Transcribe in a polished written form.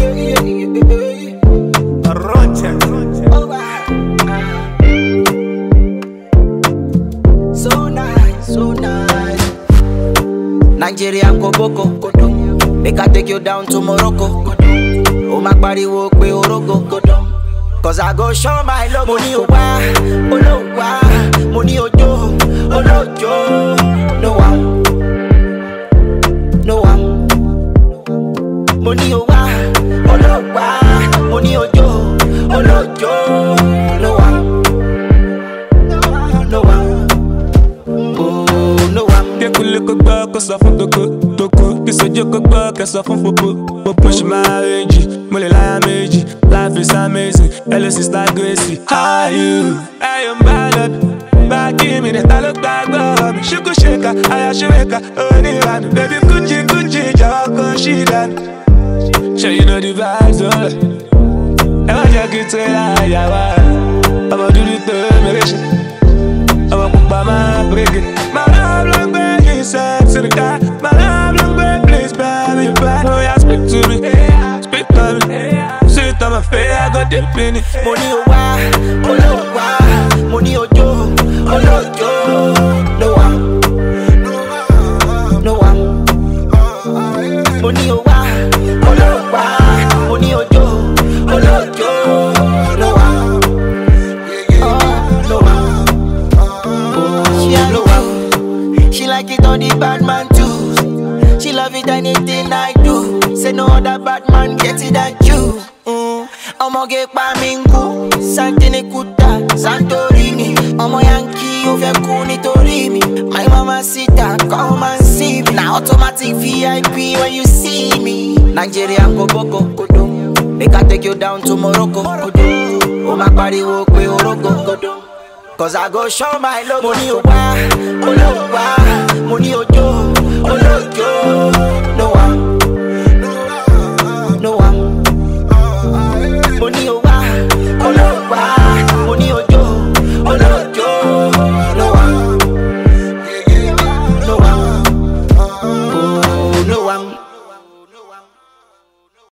So nice, so nice. Nigerian go boko, make I take you down to Morocco. Oh my body walk we orogo, cause I go show my love. Money owa, olowa, money ojo, olojo. No one, no one. Money owa, olowa, money ojo, olojo. No one, no one. Oh, no one. Get cool look back, cause I from Toko. Kiss a joke back, cause I from Popo. Push my age, Molly Lamage. Life is amazing, Ellis is like Gracie. How are you? I am bad. Back in me, that I look back, baby. Shuku shaker, I shake only one. Baby, Gucci, Jawako, she done. Sure you know the vibes, oh. Ever just get to Yawa. I'ma do the termination. I'ma put by my break. My love, long baby, sex in the car. My love, long baby, please, baby, back. Oh, yeah, speak to me, speak to me. Sit on my face, I got deep in it. Money owa, olowa, money ojo, olojo. No one, no one. Money owa, olowa, money ojo, olojo. No one, no one. No one. She like it on the bad man too. She love it anything I do. Say no other bad man get it than you. Omo ge pa mingu, Santini Kuta, Santorini. Omo Yankee, you ve cool nitori me. My mama sita, come and see me. Now automatic VIP when you see me. Nigerian go boko, make I take you down to Morocco. Oh my body walk we orogo, cause I go show my love. Money owa, olowa, money ojo, olojo.